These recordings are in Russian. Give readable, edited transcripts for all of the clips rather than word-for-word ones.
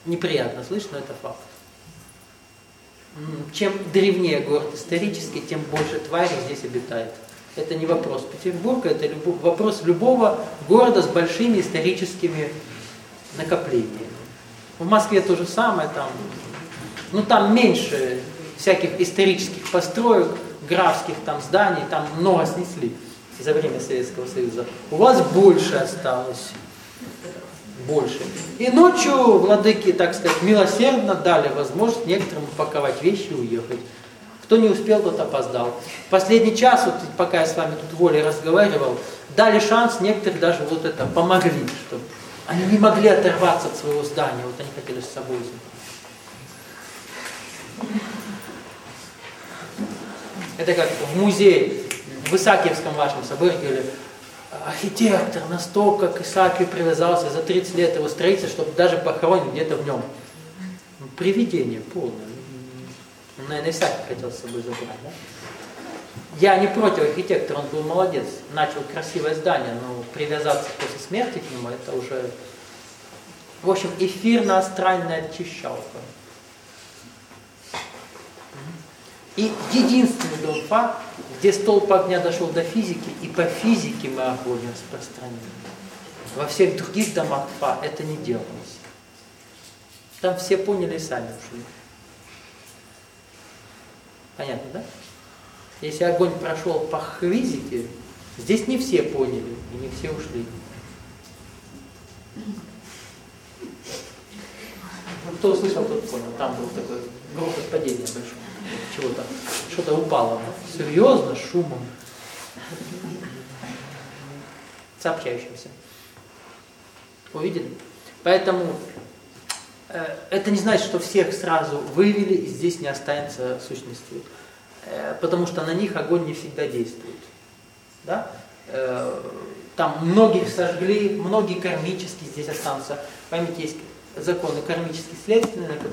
Неприятно слышно, но это факт. Чем древнее город исторический, тем больше тварей здесь обитает. Это не вопрос Петербурга, это вопрос любого города с большими историческими накоплениями. В Москве то же самое, там меньше всяких исторических построек, графских там зданий, там много снесли за время Советского Союза. У вас больше осталось. Больше. И ночью владыки, так сказать, милосердно дали возможность некоторым упаковать вещи и уехать. Кто не успел, тот опоздал. В последний час, вот, пока я с вами тут волей разговаривал, дали шанс, некоторые даже вот это помогли, чтобы они не могли оторваться от своего здания, вот они хотели с собой взять. Это как в музее, в Исаакиевском вашем соборе говорили, архитектор настолько к Исаакию привязался за 30 лет его строительства, чтобы даже похоронен где-то в нем. Привидение полное. Он, наверное, Исаакий хотел с собой забрать, да? Я не против архитектора, он был молодец. Начал красивое здание, но привязаться после смерти к нему, это уже... В общем, эфирно-астральная очищалка. И единственный дом Фа, где столб огня дошел до физики, и по физике мы огонь распространили. Во всех других домах Фа это не делалось. Там все поняли и сами ушли. Понятно, да? Если огонь прошел по физике, здесь не все поняли, и не все ушли. Кто услышал, тот понял. Там был такой грохот падения большой. Чего-то, что-то упало. Серьезно, шумом. Сообщающимся. Увидели? Поэтому это не значит, что всех сразу вывели и здесь не останется сущности. Потому что на них огонь не всегда действует. Да? Там многих сожгли, многие кармически здесь останутся. Поймите, есть законы кармически следственные, на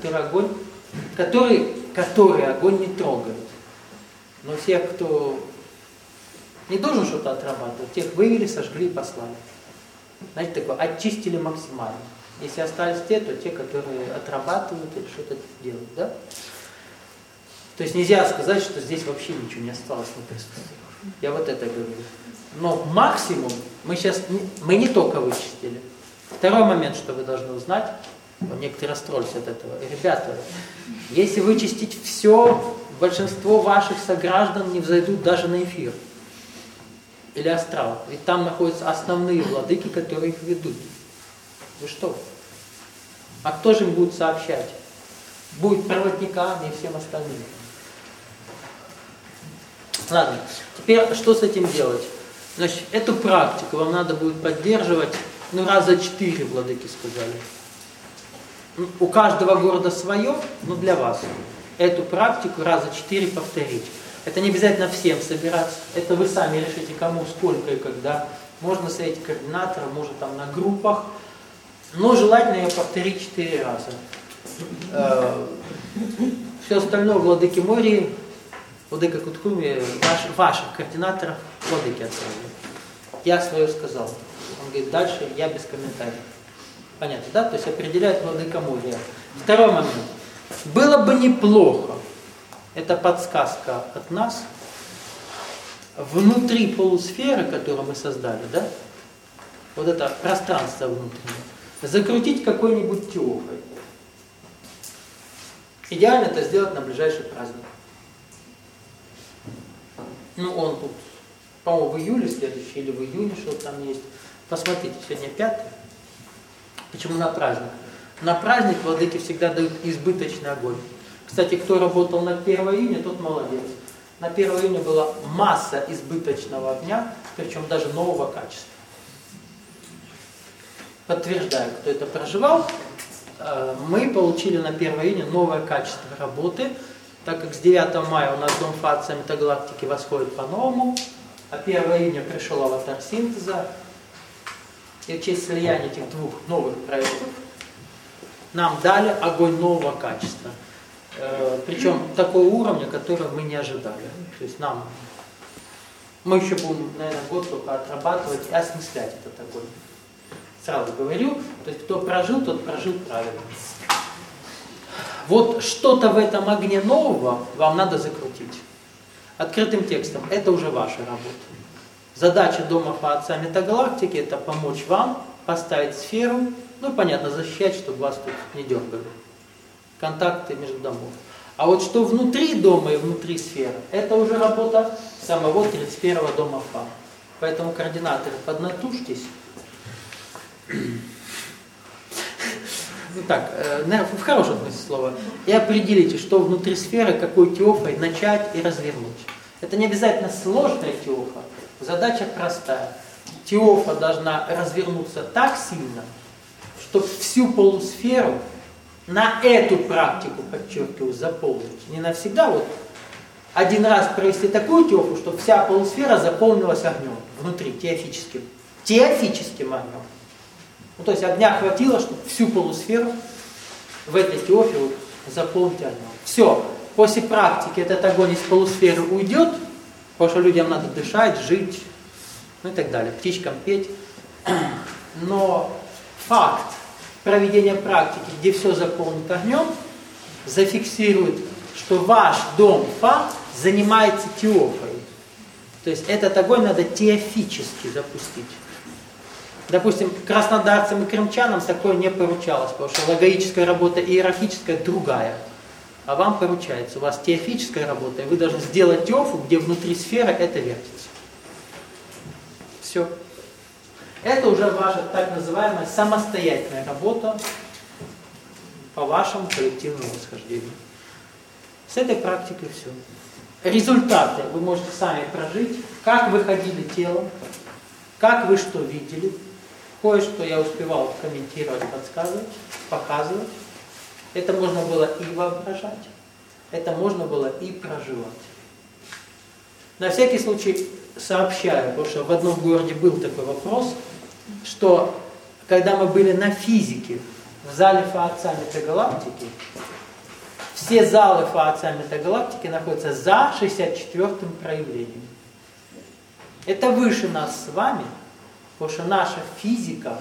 которые огонь не трогает. Но всех, кто не должен что-то отрабатывать, тех вывели, сожгли и послали. Знаете, такое, очистили максимально. Если остались те, то те, которые отрабатывают или что-то делают, да? То есть нельзя сказать, что здесь вообще ничего не осталось на присутствии. Я вот это говорю. Но максимум мы не только вычистили. Второй момент, что вы должны узнать, некоторые расстроились от этого. Ребята, если вычистить все, большинство ваших сограждан не взойдут даже на эфир. Или астрал. Ведь там находятся основные владыки, которые их ведут. Вы что? А кто же им будет сообщать? Будет проводниками и всем остальным. Ладно, теперь что с этим делать? Значит, эту практику вам надо будет поддерживать, раза 4, владыки сказали. У каждого города свое, но для вас. Эту практику раза 4 повторить. Это не обязательно всем собираться. Это вы сами решите, кому, сколько и когда. Можно встретить координатора, может там на группах. Но желательно ее повторить 4 раза. Все остальное владыки Мории, владыка Кутхуми, ваших координаторов, владыки отправили. Я свое сказал. Он говорит, дальше я без комментариев. Понятно, да? То есть определяет владыка Мория. Второй момент. Было бы неплохо, это подсказка от нас, внутри полусферы, которую мы создали, да? Вот это пространство внутреннее, закрутить какой-нибудь теохой. Идеально это сделать на ближайший праздник. Он тут, по-моему, в июле следующий, или в июне, что там есть. Посмотрите, сегодня 5. Почему на праздник? На праздник владыки всегда дают избыточный огонь. Кстати, кто работал на 1 июня, тот молодец. На 1 июня была масса избыточного огня, причем даже нового качества. Подтверждаю, кто это проживал, мы получили на 1 июня новое качество работы, так как с 9 мая у нас Дом Фа Отца Метагалактики восходит по-новому, а 1 июня пришел аватар синтеза, и в честь слияния этих 2 новых проектов нам дали огонь нового качества. Причем такого уровня, которого мы не ожидали. То есть мы еще будем, наверное, год только отрабатывать и осмыслять этот огонь. Сразу говорю, то есть кто прожил, тот прожил правильно. Вот что-то в этом огне нового вам надо закрутить. Открытым текстом. Это уже ваша работа. Задача дома по отца метагалактики — это помочь вам поставить сферу, ну, понятно, защищать, чтобы вас тут не дергали. Контакты между домов. А вот что внутри дома и внутри сферы, это уже работа самого 31-го дома Фа. Поэтому, координаторы, поднатужьтесь. Ну так, в хорошем смысле слова. И определите, что внутри сферы, какой теофой начать и развернуть. Это не обязательно сложная теофа. Задача простая. Теофа должна развернуться так сильно, чтобы всю полусферу на эту практику, подчеркиваю, заполнить. Не навсегда, вот один раз провести такую теофу, чтобы вся полусфера заполнилась огнем внутри, теофическим огнем. Ну, то есть огня хватило, чтобы всю полусферу в этой теофе вот заполнить огнем. Все, после практики этот огонь из полусферы уйдет, потому что людям надо дышать, жить, ну и так далее, птичкам петь. Но факт проведения практики, где все заполнено огнем, зафиксирует, что ваш дом Фа занимается теофой. То есть этот огонь надо теофически запустить. Допустим, краснодарцам и крымчанам такое не поручалось, потому что логическая работа иерархическая другая. А вам поручается, у вас теофическая работа, и вы должны сделать теофу, где внутри сферы это вертится. Все. Это уже ваша так называемая самостоятельная работа по вашему коллективному восхождению. С этой практикой все. Результаты вы можете сами прожить, как вы ходили телом, как вы что видели. Кое-что я успевал комментировать, подсказывать, показывать. Это можно было и воображать, это можно было и проживать. На всякий случай сообщаю, потому что в одном городе был такой вопрос, что когда мы были на физике в зале Фа Отца Метагалактики, все залы Фа Отца Метагалактики находятся за 64-м проявлением. Это выше нас с вами, потому что наша физика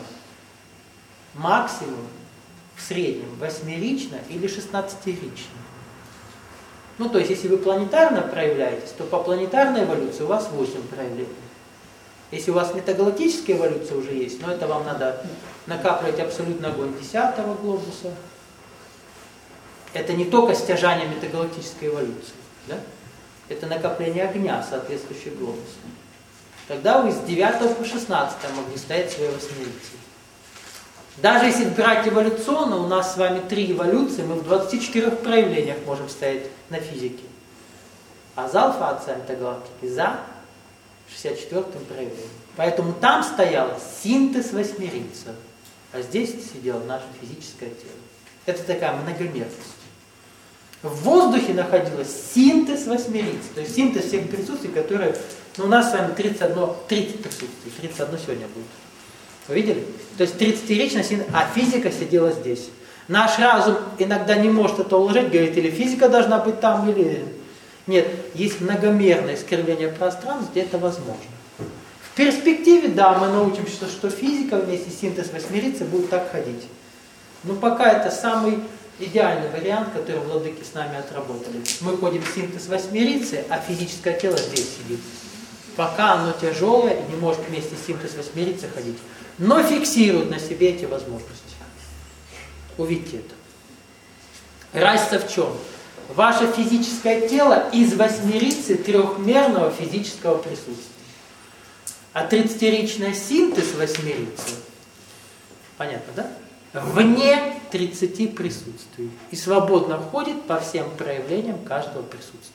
максимум в среднем 8-рична или 16-рична. Ну, то есть, если вы планетарно проявляетесь, то по планетарной эволюции у вас 8 проявлений. Если у вас метагалактическая эволюция уже есть, но это вам надо накапливать абсолютный огонь 10-го глобуса. Это не только стяжание метагалактической эволюции, да? Это накопление огня, соответствующего глобуса. Тогда вы с 9 по 16 могли ставить свои 8-ричие. Даже если брать эволюционно, у нас с вами 3 эволюции, мы в 24 проявлениях можем стоять на физике. А зал Фа Отца Метагалактики за 64-м проявлением. Поэтому там стоял синтез 8-рицев, а здесь сидело наше физическое тело. Это такая многомерность. В воздухе находилось синтез 8-рицев, то есть синтез всех присутствий, которые, ну, у нас с вами 30 присутствий, 31 сегодня будет. Вы видели? То есть 30-ричная синтез, а физика сидела здесь. Наш разум иногда не может это уложить, говорит, или физика должна быть там, или... Нет, есть многомерное искривление пространства, где это возможно. В перспективе, да, мы научимся, что физика вместе с синтез 8-рицев будет так ходить. Но пока это самый идеальный вариант, который владыки с нами отработали. Мы ходим в синтез 8-рицы, а физическое тело здесь сидит. Пока оно тяжелое и не может вместе с синтез 8-рицы ходить. Но фиксирует на себе эти возможности. Увидьте это. Разница в чем? Ваше физическое тело из 8-рицы трехмерного физического присутствия. А 30-ричная синтез 8-рицы, понятно, да? Вне 30 присутствий. И свободно входит по всем проявлениям каждого присутствия.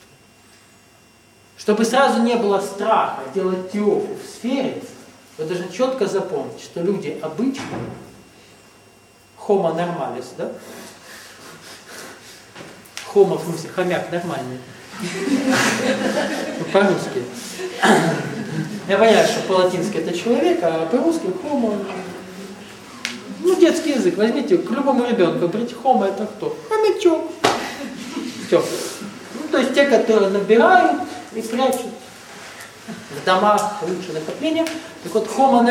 Чтобы сразу не было страха делать теофу в сфере, вы должны четко запомнить, что люди обычные, homo normalis, да? Homo, в смысле, хомяк нормальный. По-русски. Я понимаю, что по-латински это человек, а по-русски homo. Ну, детский язык. Возьмите, к любому ребенку, говорите, homo это кто? Хомячок. Все. Ну, то есть те, которые набирают и прячут в домах лучше накопления. Так вот, homo